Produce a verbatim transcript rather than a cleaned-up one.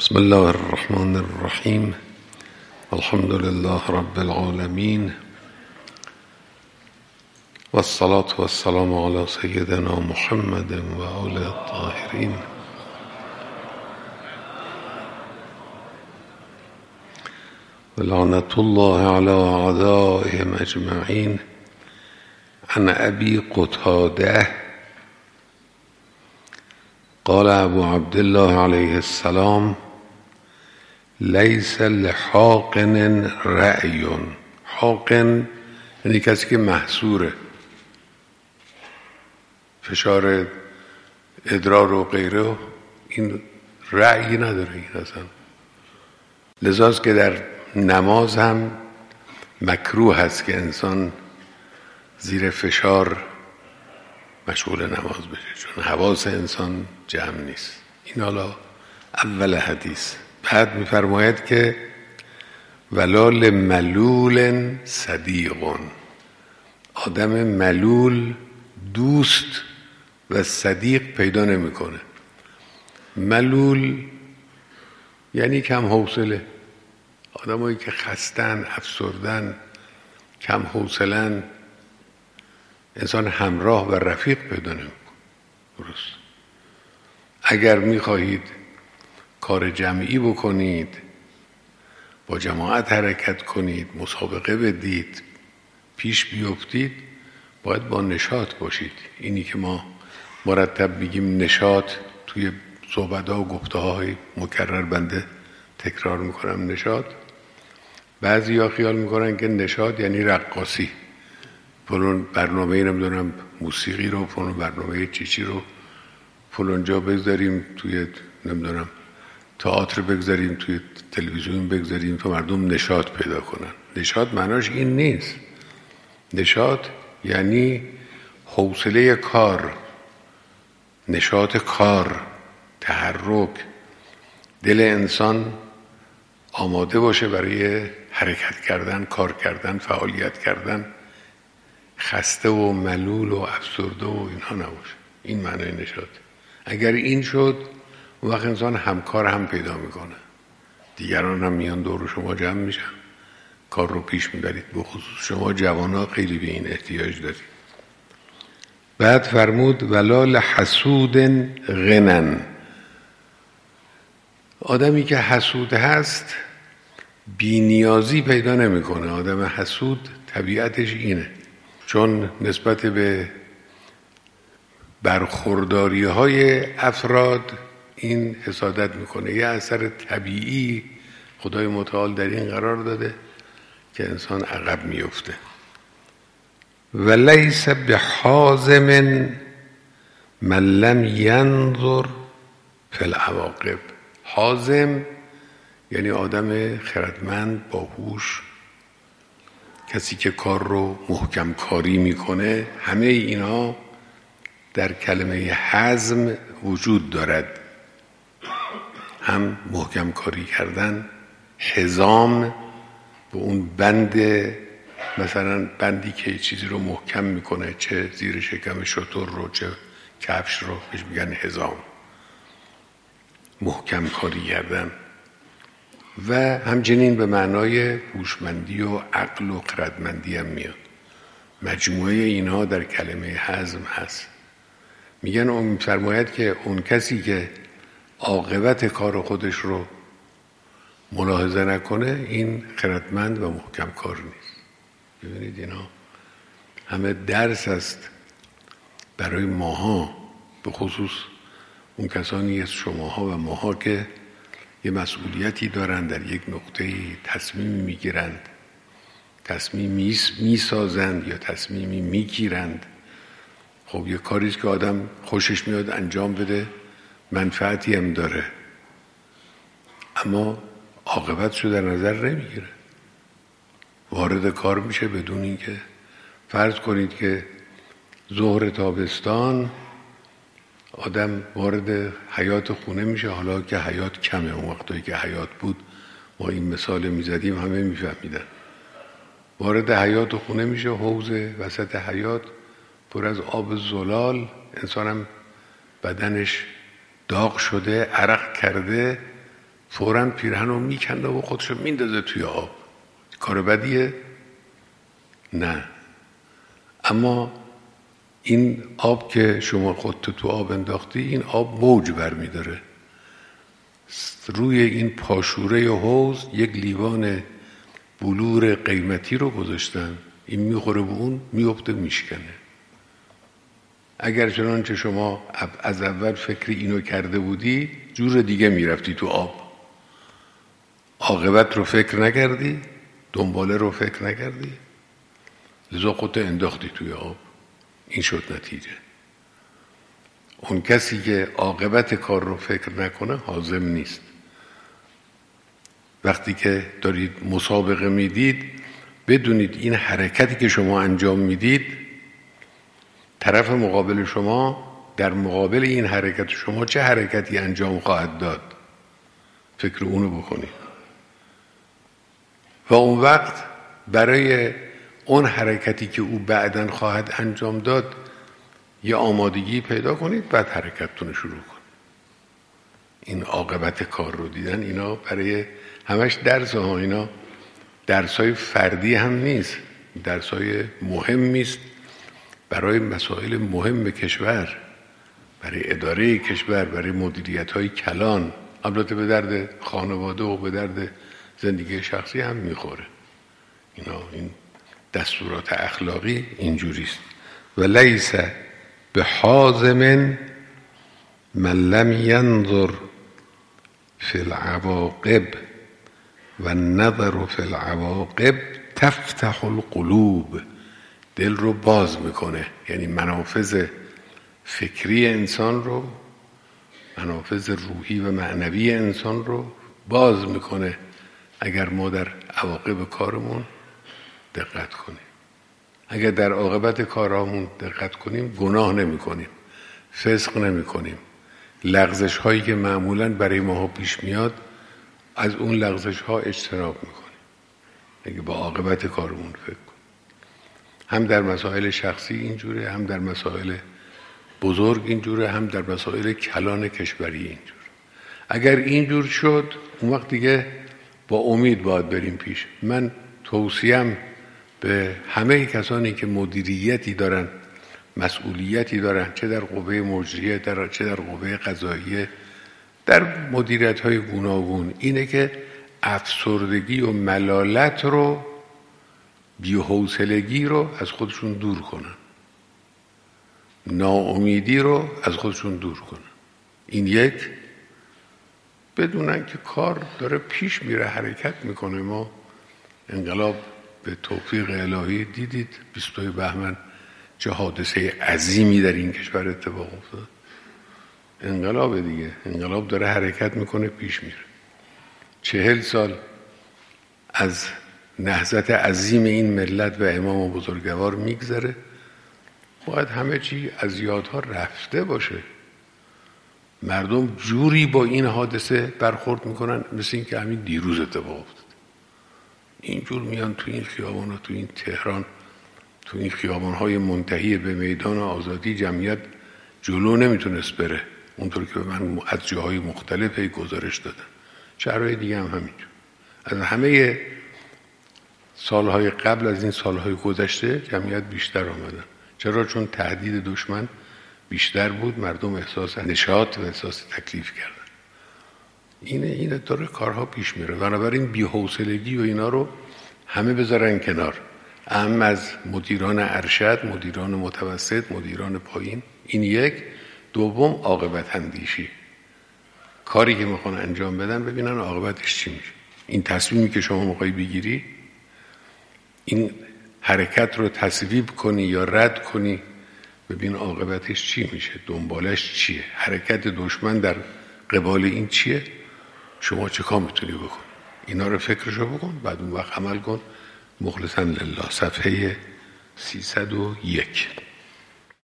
بسم الله الرحمن الرحیم. الحمد لله رب العالمین و الصلاة و السلام علی سیدنا محمد و آله الطاهرین. و لعنة الله علی اعدائهم اجمعین. عن ابی قتاده قال ابو عبدالله علیه السلام لیس لحاقن رأی. حاقن یعنی کسی که محصوره، فشار ادرار و غیره، این رأی نداره این اصلا. لذاست که در نماز هم مکروه هست که انسان زیر فشار مشغول نماز بشه، چون حواس انسان جمع نیست. این حالا اول حدیث. بعد میفرماید که ولا لملول صدیق. آدم ملول دوست و صدیق پیدا نمیکنه. ملول یعنی کم حوصله. آدمایی که خستن، افسردن، کم حوصلن، انسان همراه و رفیق پیدا نمیکنه. درست. اگر میخواهید کار جمعی بکنید، با جماعت حرکت کنید، مسابقه بدید، پیش بیفتید، باید با نشاط باشید. اینی که ما مرتب بگیم نشاط، توی صحبت‌ها و گفته‌های مکرر بنده تکرار میکنم نشاط. بعضیا خیال میکنن که نشاط یعنی رقاصی، فلان برنامه نمیدونم موسیقی رو، فلان برنامه چیچی رو فلان جا بگذاریم، توی نمیدونم تئاتر بگذاریم، توی تلویزیون بگذاریم تا مردم نشاط پیدا کنن. نشاط معناش این نیست. نشاط یعنی حوصله کار، نشاط کار، تحرک، دل انسان آماده باشه برای حرکت کردن، کار کردن، فعالیت کردن، خسته و ملول و افسرده و اینها نباشه. این معنای نشاط. اگر این شد، اون وقت انسان همکار هم پیدا میکنه، دیگران هم میان دور شما جمع میشن، کار رو پیش میبرید. به خصوص شما جوانا خیلی به این احتیاج دارید. بعد فرمود ولا لحسود غنن. آدمی که حسود هست بی‌نیازی پیدا نمیکنه. آدم حسود طبیعتش اینه، چون نسبت به برخورداری های افراد این حسادت میکنه. یه اثر طبیعی خدای متعال در این قرار داده که انسان عقب میفته. و لیس بحازم من لم ینظر فی العواقب. حازم یعنی آدم خردمند، باهوش، کسی که کار رو محکم کاری میکنه. همه اینا در کلمه حزم وجود دارد. هم محکم کاری کردن، حزام به اون بند، مثلا بندی که چیزی رو محکم میکنه، چه زیر شکم شتر رو چه کفش رو، بهش میگن حزام. محکم کاری کردن. و همچنین به معنای هوشمندی و عقل و خردمندی هم میاد. مجموعه اینها در کلمه حزم هست. میگن اون میفرماید که اون کسی که عاقبت کار خودش رو ملاحظه نکنه، این خردمند و محکم کار نیست. ببینید اینا همه درس است برای ماها، به خصوص اون کسانی از شماها و ماها که یه مسئولیتی دارن، در یک نقطه‌ای تصمیم میگیرند، تصمیم میسازند یا تصمیمی میگیرند. خب یه کاریست که آدم خوشش میاد انجام بده، منفعتی هم داره، اما عاقبتش رو در نظر نمیگیره. وارد کار میشه بدون اینکه، فرض کنید که ظهر تابستان آدم وارد حیاط خونه میشه، حالا که حیاط کمه، اون وقتایی که حیاط بود ما این مثال میزدیم همه میفهمیدن. وارد حیاط خونه میشه، حوض وسط حیاط پر از آب زلال، انسانم بدنش داغ شده، عرق کرده، فوراً پیرهن رو میکنده و خودشو میندازه توی آب. کار بدیه؟ نه. اما این آب که شما خودتو تو آب انداختی، این آب موج برمیداره. روی این پاشوره حوض یک لیوان بلور قیمتی رو گذاشتن، این میخوره به اون، میفته میشکنه. اگر چنانچه شما از اول فکر اینو کرده بودی، جور دیگه میرفتی تو آب. عاقبت رو فکر نکردی، دنباله رو فکر نکردی، لذا خودت انداختی توی آب. این شد نتیجه. اون کسی که عاقبت کار رو فکر نکنه حازم نیست. وقتی که دارید مسابقه میدید، بدونید این حرکتی که شما انجام میدید، طرف مقابل شما در مقابل این حرکت شما چه حرکتی انجام خواهد داد. فکر اونو بکنید و اون وقت برای اون حرکتی که او بعداً خواهد انجام داد یه آمادگی پیدا کنید، بعد حرکتتون شروع کنید. این عاقبت کار رو دیدن، اینا برای همش درس ها، اینا درسای فردی هم نیست، درسای مهمی است برای مسائل مهم کشور، برای اداره کشور، برای مدیریت های کلان. البته به درد خانواده و به درد زندگی شخصی هم میخوره. اینا این دستورات اخلاقی اینجوریست. و لیس به حازم من لم ینظر فی العواقب و النظر فی العواقب تفتح القلوب. دل رو باز میکنه، یعنی منافذ فکری انسان رو، منافذ روحی و معنوی انسان رو باز میکنه اگر ما در عواقب کارمون دقت کنیم. اگر در عاقبت کارامون دقت کنیم، گناه نمی کنیم، فسق نمی کنیم. لغزش هایی که معمولاً برای ما پیش میاد، از اون لغزش ها اجتناب می کنیم اگه با عاقبت کارمون فکر کنیم. هم در مسائل شخصی اینجوره، هم در مسائل بزرگ اینجوره، هم در مسائل کلان کشوری اینجور. اگر اینجور شد، اون وقت دیگه با امید باید بریم پیش. من توصیم به همه کسانی که مدیریتی دارن، مسئولیتی دارن، چه در قوه مجریه در چه در قوه قضاییه، در مدیریت های گوناگون، اینه که افسردگی و ملالت رو، بی‌حوصلگی رو از خودشون دور کنن، ناامیدی رو از خودشون دور کنن. این یک، بدونن که کار داره پیش میره، حرکت میکنه. ما انقلاب به توفیق الهی دیدید بیستوی بهمن چه حادثه عظیمی در این کشور اتفاق افتاد. انقلاب دیگه، انقلاب داره حرکت میکنه، پیش میره. چهل سال از نهضت عظیم این ملت و امام و بزرگوار میگذره، باید همه چی از یادها رفته باشه. مردم جوری با این حادثه برخورد میکنن مثل این که همین دیروز اتفاق افتاد. اینجور میان تو این خیابان و تو این تهران، تو این خیابان‌های منتهی به میدان آزادی، جمعیت جلو نمیتونست بره، اونطور که به من از جاهای مختلف گزارش دادن. شهرهای دیگه هم همینجور. از همه سالهای قبل از این سالهای گذشته جمعیت بیشتر آمدن. چرا؟ چون تهدید دشمن بیشتر بود، مردم احساس نشاط و احساس تکلیف کردن. اینه اینه داره کارها پیش میره. بنابراین بی‌حوصلگی و اینا رو همه بذارن کنار، اهم از مدیران ارشد، مدیران متوسط، مدیران پایین. این یک. دوم، عاقبت اندیشی. کاری که میخوان انجام بدن ببینن عاقبتش چی میشه. این تصمیمی که شما میخوای بگیری، این حرکت رو تصویب کنی یا رد کنی، ببین عاقبتش چی میشه، دنبالش چیه، حرکت دشمن در قبال این چیه، شما چه کار میتونی بکن. اینا رو فکرشو بکن، بعد اون وقت عمل کن. مخلصاً لله. صفحه سیصد و یک.